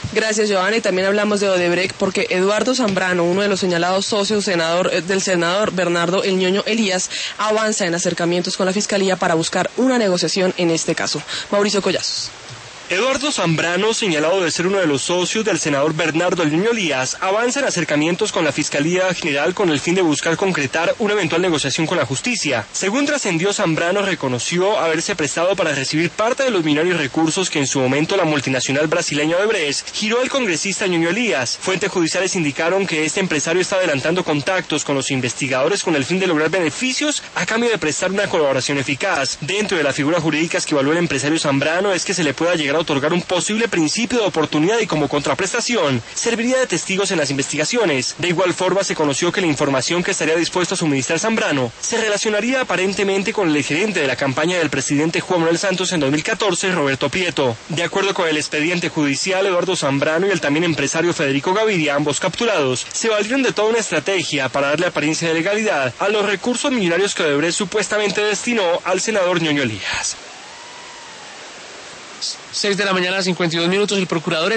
Gracias, Joana, y también hablamos de Odebrecht porque Eduardo Zambrano, uno de los señalados socios del senador Bernardo El Ñoño Elías, avanza en acercamientos con la Fiscalía para buscar una negociación en este caso. Mauricio Collazos. Eduardo Zambrano, señalado de ser uno de los socios del senador Bernardo El Ñoño Elías, avanza en acercamientos con la Fiscalía General con el fin de buscar concretar una eventual negociación con la justicia. Según trascendió, Zambrano reconoció haberse prestado para recibir parte de los millonarios recursos que en su momento la multinacional brasileña Odebrecht giró al congresista Ñoño Elías. Fuentes judiciales indicaron que este empresario está adelantando contactos con los investigadores con el fin de lograr beneficios a cambio de prestar una colaboración eficaz. Dentro de las figuras jurídicas que evaluó el empresario Zambrano es que se le pueda llegar a otorgar un posible principio de oportunidad y como contraprestación serviría de testigos en las investigaciones. De igual forma se conoció que la información que estaría dispuesto a suministrar Zambrano se relacionaría aparentemente con el gerente de la campaña del presidente Juan Manuel Santos en 2014, Roberto Prieto. De acuerdo con el expediente judicial, Eduardo Zambrano y el también empresario Federico Gaviria, ambos capturados, se valieron de toda una estrategia para darle apariencia de legalidad a los recursos millonarios que Odebrecht supuestamente destinó al senador Ñoño Elías. 6 de la mañana, 52 minutos, el procurador